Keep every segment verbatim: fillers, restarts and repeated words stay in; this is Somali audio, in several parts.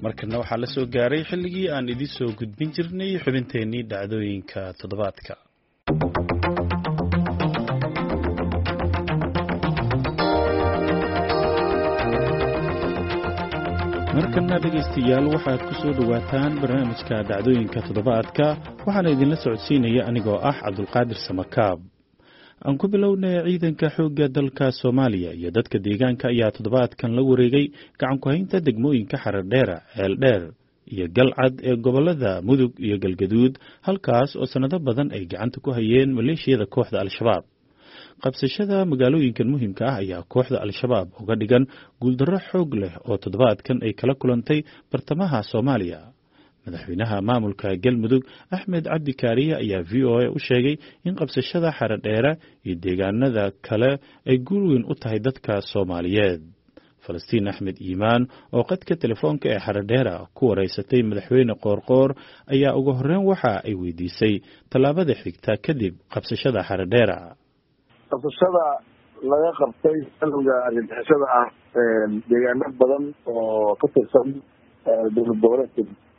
markana waxaa la soo gaaray xilligii aan idin soo gudbin jirnay xubinteenii dhacdooyinka toddobaadka. markana dhegaystayaal waxaad ku soo dhawaataan barnaamijka dhacdooyinka toddobaadka waxaana idinla socodsiinaya anigoo ah Cabdulqaadir Samakaab. aan ku bilownay ciidanka xoogga dalka Soomaaliya iyo dadka deegaanka ayaa toddobaadkan la wareegay gacan ku haynta degmooyinka Xaradheera, Ceeldheer iyo Galcad ee gobolada Mudug iyo Galgaduud, halkaas oo sanado badan ay gacanta ku hayeen maleeshiyada kooxda Al-Shabaab. qabsashada magaalooyinkan muhiimka ah ayaa kooxda Al-Shabaab uga dhigan guuldarro xoog leh oo toddobaadkan ay kala kulantay bartamaha Soomaaliya. madaxweynaha maamulka Galmudug Axmed Cabdi Kaariye ayaa V O A u sheegay in qabsashada Xaradheera iyo deegaanada kale ay guul weyn u tahay dadka Soomaaliyeed. Falastiin Axmed Iimaan oo qadka telefoonka ee Xaradheera ku wareysatay madaxweyne Qoorqoor ayaa ugu horreyn waxa ay weydiisay tallaabada xigta kadib qabsashada Xaradheera. qabsashada laga qabtay xilliga argagixisada ah deegaano badan oo ka tirsan dowlad goboleedka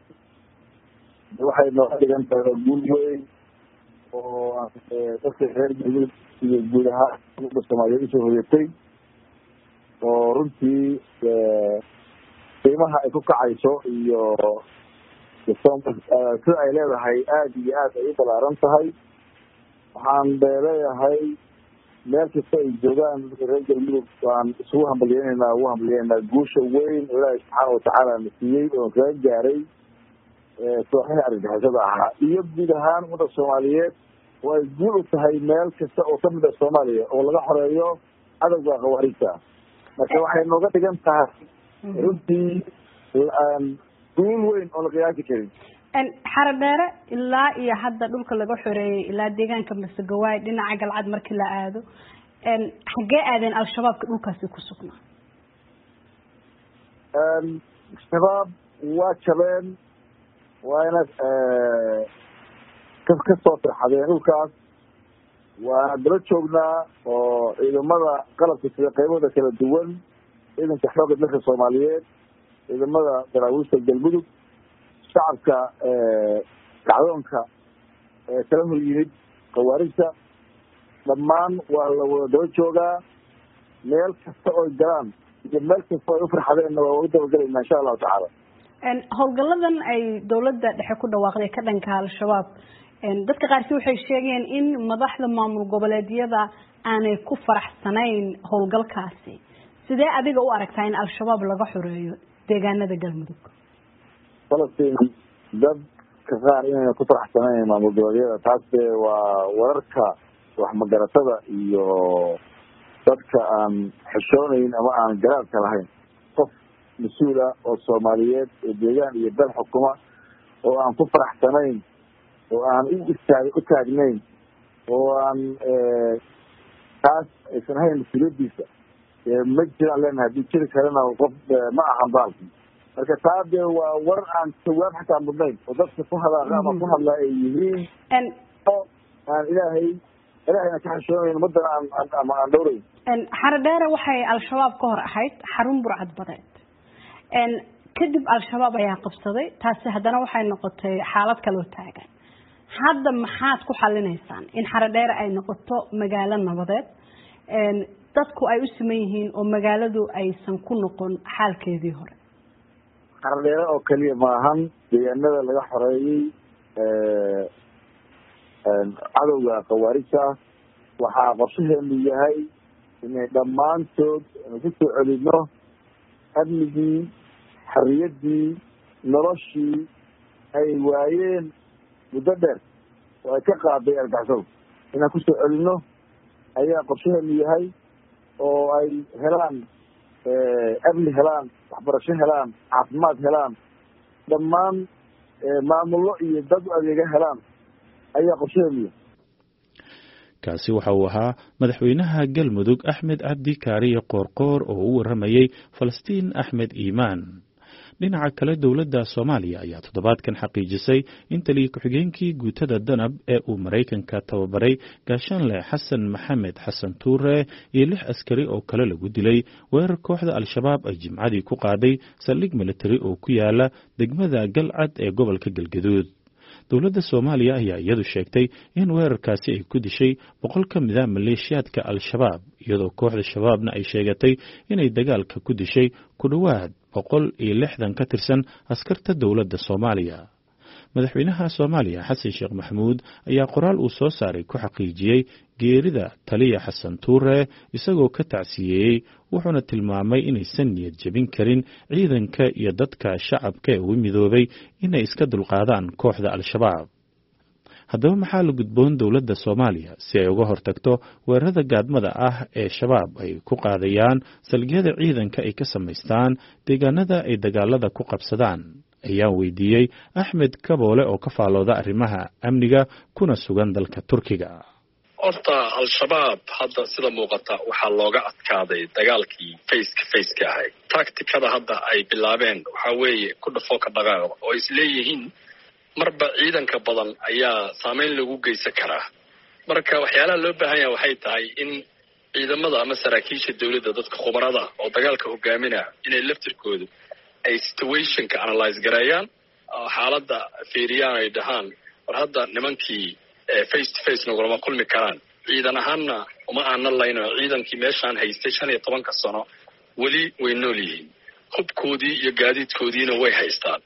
waxay noo dhigan tahay guul weyn oo dadka reer galmudug iyo guud ahaan ummadda Soomaaliyeed usoo hoyatay oo runtii qiimaha ay ku kacayso iyo sida ay leedahay aada iyo aad ay u balaaran tahay. waxaan leeyahay meel kasta ay joogaan dadka reer galmudug waan isugu hambalyeynayna ugu hambalyeynayna guusha weyn oo ilaahay subxaana watacaala na siiyey oo kaga gaaray kooxihii argagixisada ahaa iyo guud ahaan ummadda Soomaaliyeed oo ay guul u tahay meel kasta oo kamid ah Soomaaliya oo laga xoreeyo cadowga khawaarijta. marka waxay nooga dhigan tahay runtii guul weyn oo la qiyaasi karin. Xaradheere ilaa iyo hadda dhulka laga xoreeyay ilaa deegaanka Masagawaay dhinaca Galcad markii la aado xagee aadeen Al-Shabaabka dhulkaasi ku sugnaa? shabaab waa jabeen waana ka soo firxadeen dhulkaas waana daba joognaa oo ciidamada qalabka sida qaybahooda kala duwan ciidanka xoogga dalka Soomaaliyeed, ciidamada daraawiishta Galmudug, shacabka kacdoonka kala hor yimid khawaarijta dhammaan waa la wada daba joogaa. meel kasta oo galaan iyo meel kasta oo u farxadeenna waa ugu dabagelaynaa insha allahu tacaala. howlgaladan ay dowladda dhexe ku dhawaaqday ka dhanka Al-Shabaab dadka qaarkii waxay sheegeen in madaxda maamul goboleedyada aanay ku faraxsanayn howlgalkaasi. sidee adiga u aragtaa in Al-Shabaab laga xoreeyo deegaanada Galmudug? Falastiin dad ka qaar inay ku faraxsanayn maamul goboleedyada taas waa wararka wax magaratada iyo dadka aan xishoonayn ama aan garaadka lahayn. qof mas-uula oo Soomaaliyeed ee deegaan iyo dal xukuma oo aan ku faraxsanayn oo aan u istaag u taagnayn oo aan taas aysan hayn mas-uuliyadiisa ma jiraan leenahay haddii jiri karana qof ma ahan baalki. marka taa dee waa war aan jawaab xataa mudnayn oo dadka ku hadaaqa ama ku hadlaa ay yihiin oo aan ilaahay ilaahayna ka xishoonayn ummadana aan ama aan dhowrayn. Xaradheere waxay Al-Shabaab ka hor ahayd xarun burcad badeed kadib Al-Shabaab ayaa qabsaday taasi haddana waxay noqotay xaalad kale oo taagan. hadda maxaad ku xalinaysaan in Xaradheere ay noqoto magaalo nabadeed dadku ay u siman yihiin oo magaaladu aysan ku noqon xaalkeedii hore? Xaradheere oo kaliya maahan deegaanada laga xoreeyay cadowga khawaarijta waxaa qorshaheenu yahay inay dhammaantood ku soo celino amnigii, xorriyaddii, noloshii ay waayeen muddo dheer oo ay ka qaaday argagixisadu inaan ku soo celino ayaa qorshaheenu yahay oo ay helaan amni helaan, waxbarasho helaan, caafimaad helaan, dhammaan maamullo iyo dad u adeega helaan ayaa qorshaheenu yahay. kaasi waxa uu ahaa madaxweynaha Galmudug Axmed Cabdi Kaariye Qoorqoor oo u waramayay Falastiin Axmed Iimaan. dhinaca kale dowladda soomaaliya ayaa toddobaadkan xaqiijisay in taliya ku-xigeenkii guutada danab ee uu maraykanka tababaray gaashaanle xasan maxamed xasan tuure iyo lix askari oo kale lagu dilay weerar kooxda al-shabaab ay jimcadii ku qaaday saldhig militari oo ku yaala degmada galcad ee gobolka galgaduud dowladda soomaaliya ayaa iyadu sheegtay in weerarkaasi ay ku dishay boqol ka mid a maleeshiyaadka al-shabaab iyadoo kooxda shabaabna ay sheegatay inay dagaalka ku dishay ku dhowaad boqol iyo lixdan ka tirsan askarta dowladda soomaaliya madaxweynaha soomaaliya xasan sheekh maxamuud ayaa qoraal uu soo saaray ku xaqiijiyey geerida taliya xasan tuure isagoo ka tacsiyeeyey wuxuuna tilmaamay inaysan niyad jebin karin ciidanka iyo dadka shacabka ee ugu midoobay inay iska dulqaadaan kooxda al-shabaab haddaba maxaa la gudboon dowladda soomaaliya si ay uga hortagto weerarada gaadmada ah ee shabaab ay ku qaadayaan salgiyada ciidanka ay ka samaystaan deegaanada ay dagaalada ku qabsadaan ayaan weydiiyey axmed kaboole oo ka faalooda arrimaha amniga kuna sugan dalka turkiga horta al-shabaab hadda sida muuqata waxaa looga adkaaday dagaalkii faceka faceka ahay tacticada hadda ay bilaabeen waxaa weeye ku dhafoo ka dhaqaaqo oo isleeyihiin marba ciidanka badan ayaa saameyn lagu geysan karaa marka waxyaalaha loo baahan yaha waxay tahay in ciidamada ama saraakiisha dawladda dadka khubarada oo dagaalka hogaaminaya inay laftirkoodu ay situationka analyze gareeyaan xaaladda fiiriyaan ay dhahaan war hadda nimankii face to face nagulama kulmi karaan ciidan ahaanna uma aana layno ciidankii meeshaan haystay shan iyo tobanka sano weli way nool yihiin hubkoodii iyo gaadiidkoodiina way haystaan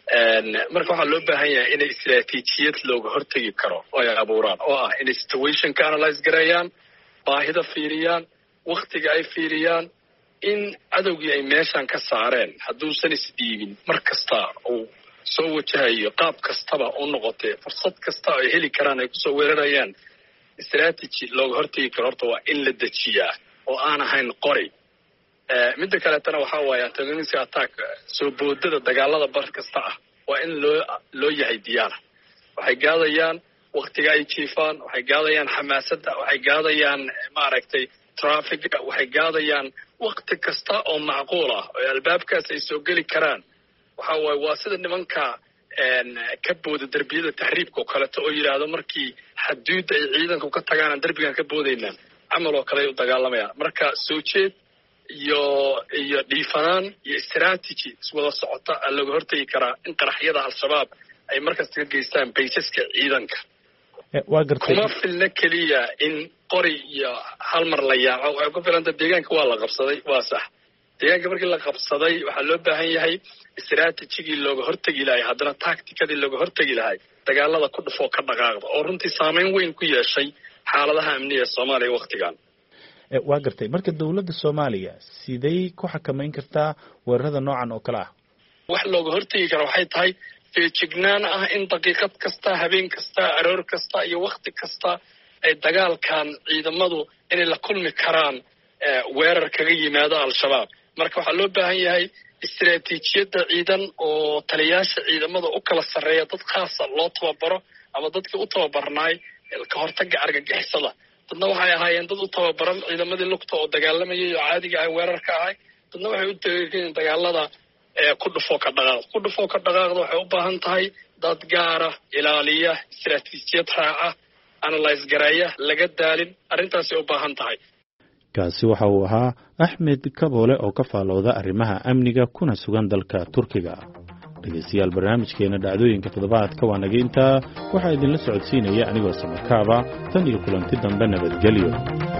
marka waxaa loo baahan yahay inay istaraatiijiyad looga hortegi karo oo ay abuuraan oo ah inay situationka analyze gareeyaan baahida fiiriyaan waktiga ay fiiriyaan in cadowgii ay meeshaan ka saareen hadduusan isdhiibin mar kasta uu soo wajahayo qaab kastaba u noqotee fursad kasta ay heli karaan ay kusoo weerarayaan strategy looga hortegi karo horta waa in la dejiyaa oo aan ahayn qori midda kaleetana waxaa waaye antagonistic attack soo boodada dagaalada bar kasta ah waa in loo loo yahay diyaar waxay gaadayaan waktiga ay jiifaan waxay gaadayaan xamaasadda waxay gaadayaan maaragtay trafficga waxay gaadayaan wakti kasta oo macquul ah oo albaabkaas ay soo geli karaan waxa waaye waa sida nimanka ka booda derbiyada tahriibka oo kaleeto oo yidhaahdo markii xaduudda ay ciidanku ka tagaanaan derbigan ka boodaynaan camal oo kale ay u dagaalamayaan marka soo jeed iyo iyo dhiifanaan iyo strategy iswada socota aa looga hortegi karaa in qaraxyada al-shabaab ay markasta ka geystaan baysaska ciidanka waa gartay kuma filna keliya in qori iyo hal mar la yaaco waxay ku filanta deegaanka waa la qabsaday waa sax deegaanka markii la qabsaday waxaa loo baahan yahay strategigii looga hortegi lahay haddana tacticadii looga hortegi lahay dagaalada ku dhufoo ka dhaqaaqda oo runtii saameyn weyn ku yeeshay xaaladaha amniga ee soomaaliya waktigan waa gartay marka dowladda soomaaliya siday ku xakamayn kartaa weerarada noocan oo kale ah wax looga hortegi kara waxay tahay feejignaan ah in daqiiqad kasta habeen kasta aroor kasta iyo wakti kasta ay dagaalkan ciidamadu inay la kulmi karaan weerar kaga yimaado al-shabaab marka waxaa loo baahan yahay istaraatiijiyadda ciidan oo taliyaasha ciidamada u kala sarreeya dad khaasa loo tababaro ama dadkii u tababarnaay ka hortaga argagixisada dadna waxay ahaayeen dad u tababaran ciidamadii lugta oo dagaalamayay oo caadiga ah weerarka ahay dadna waxay u tageeen dagaalada ku dhufoo ka dhaqaaq ku dhufoo ka dhaqaaqda waxay u baahan tahay dad gaara ilaaliya istaraatiijiyad raaca analyze gareeya laga daalin arrintaasay u baahan tahay kaasi waxa uu ahaa axmed kaboole oo ka faalooda arrimaha amniga kuna sugan dalka turkiga dhegeystayaal barnaamijkeena dhacdooyinka toddobaadka waa naga intaa waxaa idinla socodsiinaya anigoo samakaaba tan iyo kulanti dambe nabadgelyo